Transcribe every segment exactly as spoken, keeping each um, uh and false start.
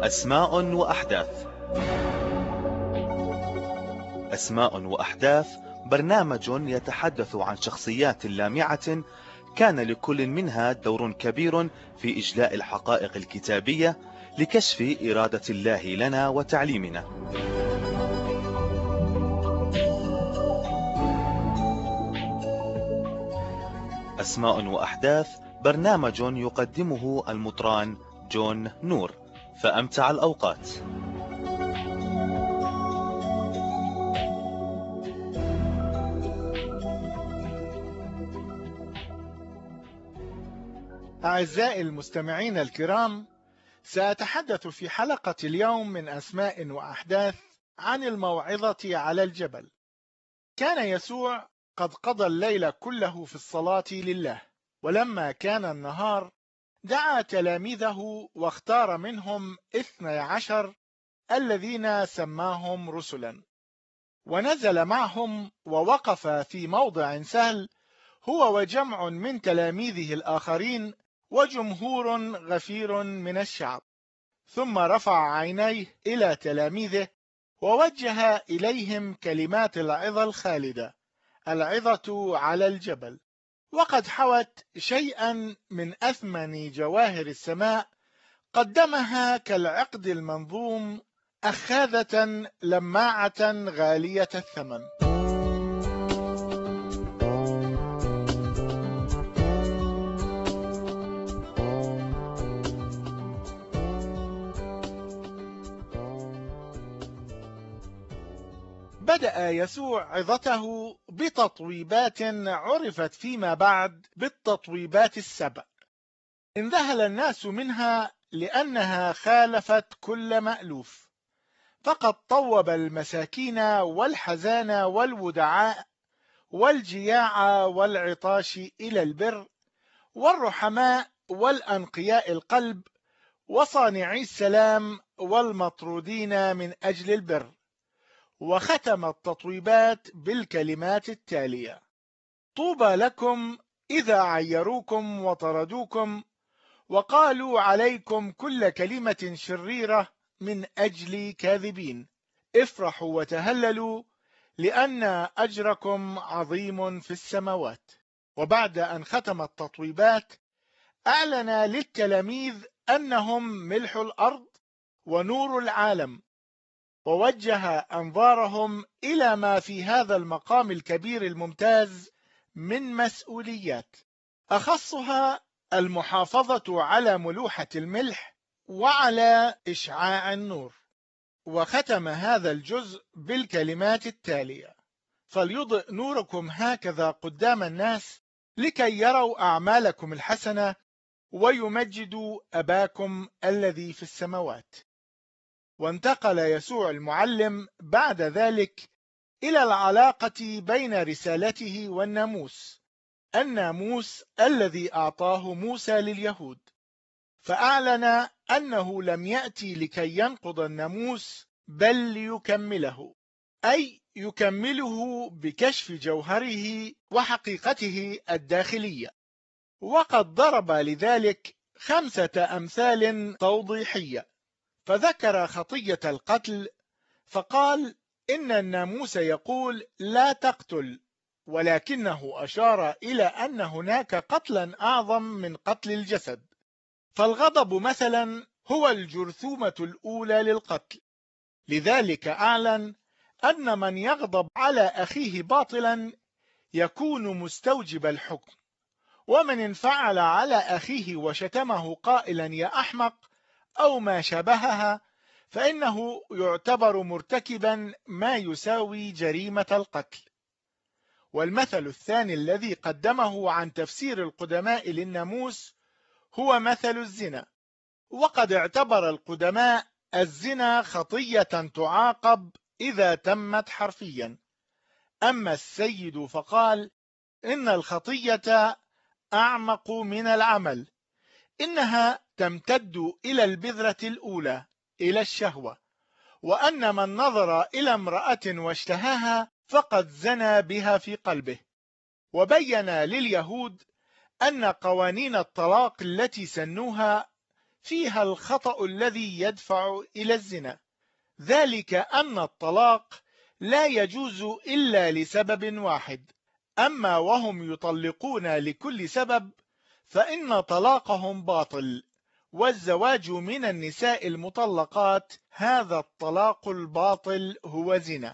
أسماء وأحداث. أسماء وأحداث برنامج يتحدث عن شخصيات لامعة كان لكل منها دور كبير في إجلاء الحقائق الكتابية لكشف إرادة الله لنا وتعليمنا. أسماء وأحداث برنامج يقدمه المطران جون نور، فأمتع الأوقات. أعزائي المستمعين الكرام، سأتحدث في حلقة اليوم من أسماء وأحداث عن الموعظة على الجبل. كان يسوع قد قضى الليل كله في الصلاة لله، ولما كان النهار دعا تلاميذه واختار منهم اثني عشر الذين سماهم رسلا، ونزل معهم ووقف في موضع سهل هو وجمع من تلاميذه الآخرين وجمهور غفير من الشعب. ثم رفع عينيه إلى تلاميذه ووجه إليهم كلمات العظة الخالدة، العظة على الجبل، وقد حوت شيئا من أثمن جواهر السماء، قدمها كالعقد المنظوم أخاذة لماعة غالية الثمن. بدأ يسوع عظته بتطويبات عرفت فيما بعد بالتطويبات السبع. انذهل الناس منها لأنها خالفت كل مألوف، فقد طوب المساكين والحزان والودعاء والجياع والعطاش إلى البر، والرحماء والأنقياء القلب وصانعي السلام والمطرودين من أجل البر. وختم التطويبات بالكلمات التالية: طوبى لكم إذا عيروكم وطردوكم وقالوا عليكم كل كلمة شريرة من أجل كاذبين، افرحوا وتهللوا لأن أجركم عظيم في السماوات. وبعد أن ختم التطويبات أعلن للتلاميذ أنهم ملح الأرض ونور العالم، ووجه أنظارهم إلى ما في هذا المقام الكبير الممتاز من مسؤوليات، أخصها المحافظة على ملوحة الملح وعلى إشعاع النور. وختم هذا الجزء بالكلمات التالية: فليضئ نوركم هكذا قدام الناس لكي يروا أعمالكم الحسنة ويمجدوا أباكم الذي في السماوات. وانتقل يسوع المعلم بعد ذلك إلى العلاقة بين رسالته والناموس، الناموس الذي أعطاه موسى لليهود، فأعلن أنه لم يأتي لكي ينقض الناموس بل ليكمله، أي يكمله بكشف جوهره وحقيقته الداخلية. وقد ضرب لذلك خمسة أمثال توضيحية، فذكر خطية القتل فقال إن الناموس يقول لا تقتل، ولكنه أشار إلى أن هناك قتلا أعظم من قتل الجسد. فالغضب مثلا هو الجرثومة الأولى للقتل، لذلك أعلن أن من يغضب على أخيه باطلا يكون مستوجب الحكم، ومن انفعل على أخيه وشتمه قائلا يا أحمق أو ما شابهها فإنه يعتبر مرتكبا ما يساوي جريمة القتل. والمثل الثاني الذي قدمه عن تفسير القدماء للناموس هو مثل الزنا، وقد اعتبر القدماء الزنا خطية تعاقب إذا تمت حرفيا. أما السيد فقال إن الخطية أعمق من العمل، إنها تمتد إلى البذرة الأولى، إلى الشهوة، وأن من نظر إلى امرأة واشتهاها فقد زنى بها في قلبه. وبين لليهود أن قوانين الطلاق التي سنوها فيها الخطأ الذي يدفع إلى الزنا، ذلك أن الطلاق لا يجوز إلا لسبب واحد، أما وهم يطلقون لكل سبب فإن طلاقهم باطل، والزواج من النساء المطلقات هذا الطلاق الباطل هو زنا.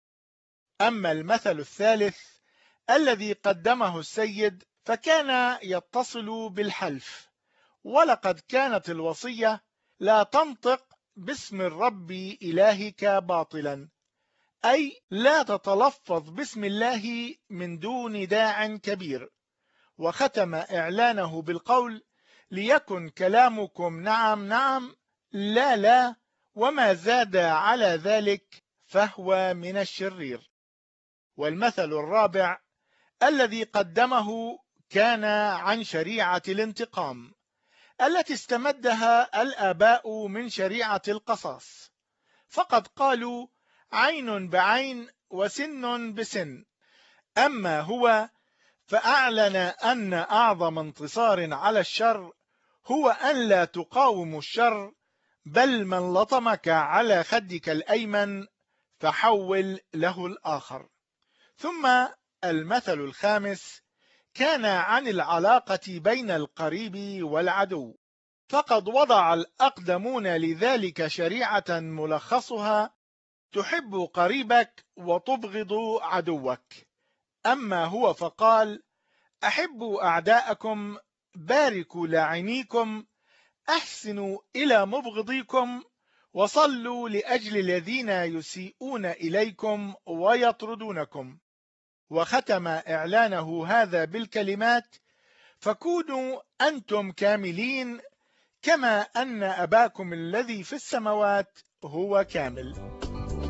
أما المثل الثالث الذي قدمه السيد فكان يتصل بالحلف، ولقد كانت الوصية لا تنطق باسم الرب إلهك باطلا، أي لا تتلفظ باسم الله من دون داع كبير، وختم إعلانه بالقول: ليكن كلامكم نعم نعم لا لا، وما زاد على ذلك فهو من الشرير. والمثل الرابع الذي قدمه كان عن شريعة الانتقام التي استمدها الآباء من شريعة القصاص، فقد قالوا: عين بعين وسن بسن. أما هو فأعلن أن أعظم انتصار على الشر هو أن لا تقاوم الشر، بل من لطمك على خدك الأيمن فحول له الآخر. ثم المثل الخامس كان عن العلاقة بين القريب والعدو، فقد وضع الأقدمون لذلك شريعة ملخصها: تحب قريبك وتبغض عدوك. أما هو فقال: أحبوا أعداءكم، باركوا لاعنيكم، أحسنوا إلى مبغضيكم، وصلوا لأجل الذين يسيئون إليكم ويطردونكم. وختم إعلانه هذا بالكلمات: فكونوا أنتم كاملين كما أن أباكم الذي في السماوات هو كامل.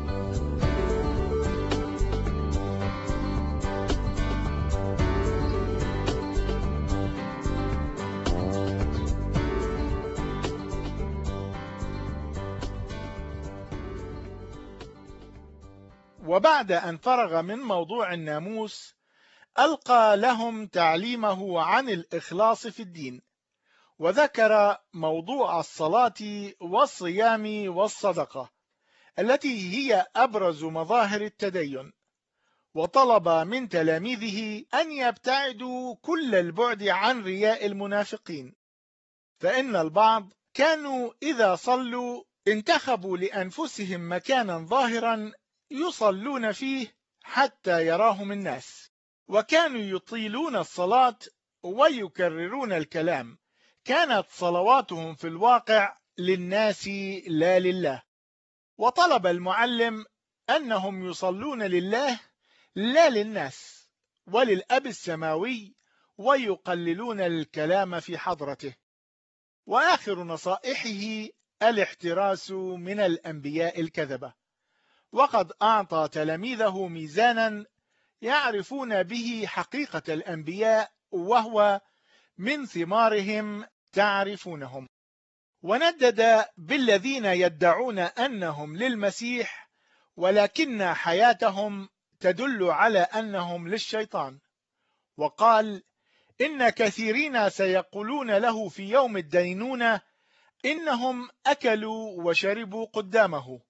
وبعد أن فرغ من موضوع الناموس ألقى لهم تعليمه عن الإخلاص في الدين، وذكر موضوع الصلاة والصيام والصدقة التي هي أبرز مظاهر التدين، وطلب من تلاميذه أن يبتعدوا كل البعد عن رياء المنافقين، فإن البعض كانوا إذا صلوا انتخبوا لأنفسهم مكانا ظاهرا يصلون فيه حتى يراهم الناس، وكانوا يطيلون الصلاة ويكررون الكلام، كانت صلواتهم في الواقع للناس لا لله. وطلب المعلم أنهم يصلون لله لا للناس وللأب السماوي، ويقللون الكلام في حضرته. وآخر نصائحه الاحتراس من الأنبياء الكذبة، وقد أعطى تلاميذه ميزانا يعرفون به حقيقة الأنبياء، وهو: من ثمارهم تعرفونهم. وندد بالذين يدعون أنهم للمسيح ولكن حياتهم تدل على أنهم للشيطان، وقال: إن كثيرين سيقولون له في يوم الدينونة إنهم أكلوا وشربوا قدامه،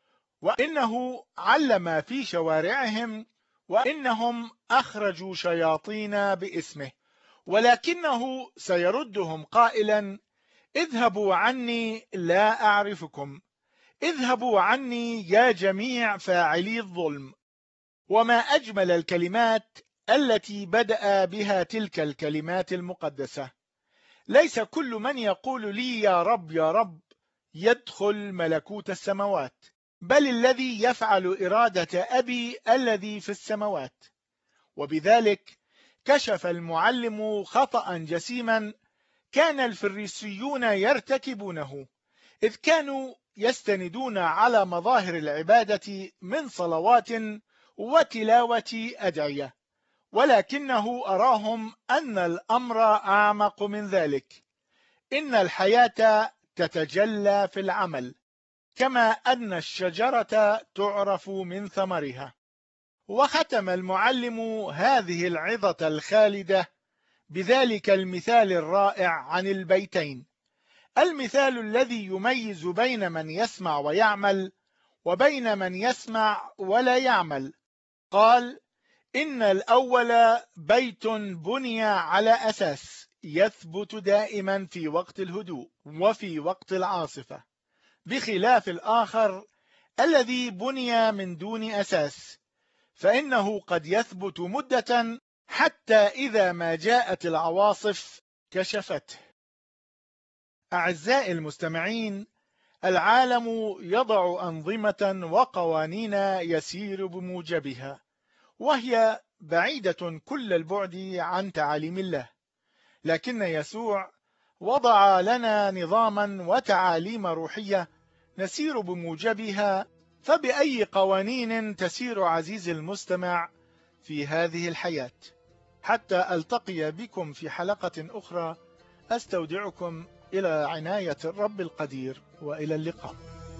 وإنه علم في شوارعهم، وإنهم أخرجوا شياطين باسمه، ولكنه سيردهم قائلا: اذهبوا عني لا أعرفكم، اذهبوا عني يا جميع فاعلي الظلم. وما أجمل الكلمات التي بدأ بها تلك الكلمات المقدسة: ليس كل من يقول لي يا رب يا رب يدخل ملكوت السماوات، بل الذي يفعل إرادة أبي الذي في السماوات. وبذلك كشف المعلم خطأ جسيما كان الفريسيون يرتكبونه، إذ كانوا يستندون على مظاهر العبادة من صلوات وتلاوة أدعية، ولكنه أراهم أن الأمر أعمق من ذلك. إن الحياة تتجلى في العمل، كما أن الشجرة تعرف من ثمرها. وختم المعلم هذه العظة الخالدة بذلك المثال الرائع عن البيتين المثال الذي يميز بين من يسمع ويعمل وبين من يسمع ولا يعمل. قال: إن الأول بيت بني على أساس يثبت دائما في وقت الهدوء وفي وقت العاصفة، بخلاف الآخر الذي بني من دون أساس، فإنه قد يثبت مدة حتى إذا ما جاءت العواصف كشفته. أعزائي المستمعين، العالم يضع أنظمة وقوانين يسير بموجبها، وهي بعيدة كل البعد عن تعاليم الله، لكن يسوع وضع لنا نظاما وتعاليم روحية نسير بموجبها. فبأي قوانين تسير عزيزي المستمع في هذه الحياة؟ حتى ألتقي بكم في حلقة أخرى، أستودعكم إلى عناية الرب القدير، وإلى اللقاء.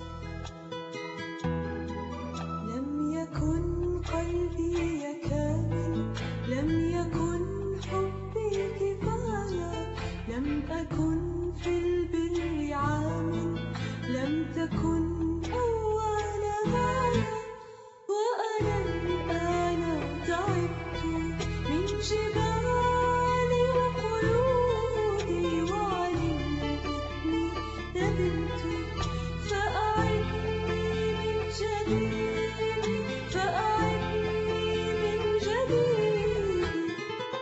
لم يكن قلبي كامل، لم يكن حبي كفاية، لم أكن في البر عامل، لم تكن أول غاية، وأنا الآن تعبت من جبالي وقيودي، وعن الإثم ندمت، فأعدني من جديد، فأعدني من جديد.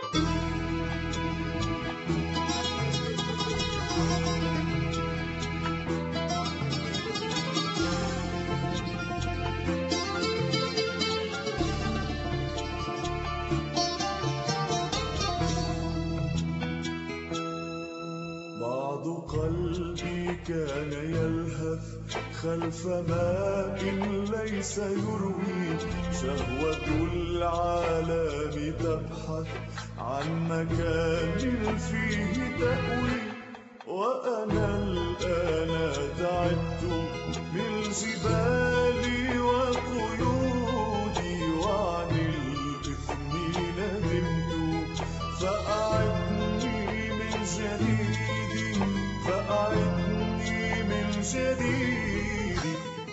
بعض قلبي كان يلهث خلف ماء ليس يروي، شهوة العالم تبحث عن مكان فيه تأوي، وأنا الآن تعبت من جبالي وقيودي، وعن الإثم ندمت، فأعدني من جديد، فأعدني من جديد.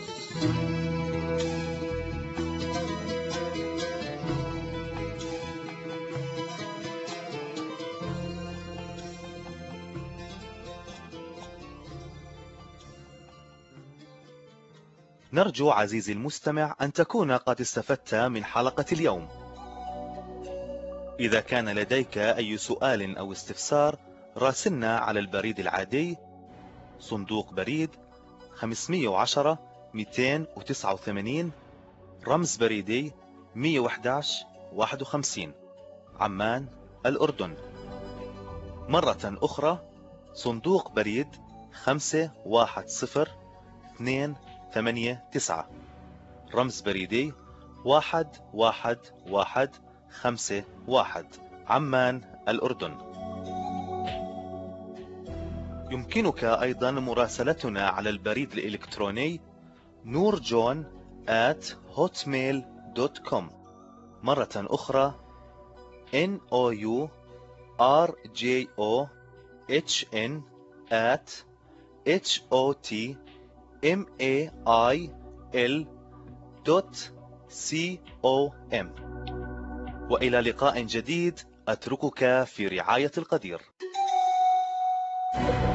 نرجو عزيزي المستمع أن تكون قد استفدت من حلقة اليوم. إذا كان لديك أي سؤال أو استفسار، راسلنا على البريد العادي صندوق بريد خمسمئة وعشرة مئتين وتسعة وثمانين، رمز بريدي مئة وأحد عشر واحد وخمسين، عمان، الأردن. مرة أخرى، صندوق بريد خمسة واحد صفر اثنين ثمانية تسعة، رمز بريدي واحد واحد واحد خمسة واحد، عمان، الأردن. يمكنك أيضا مراسلتنا على البريد الإلكتروني نورجون آت هوتميل دوت كوم. مرة أخرى إن أو يو آر جي أو إتش إن آت إتش أو تي إم إيه آي إل دوت سي أو إم. وإلى لقاء جديد، أتركك في رعاية القدير.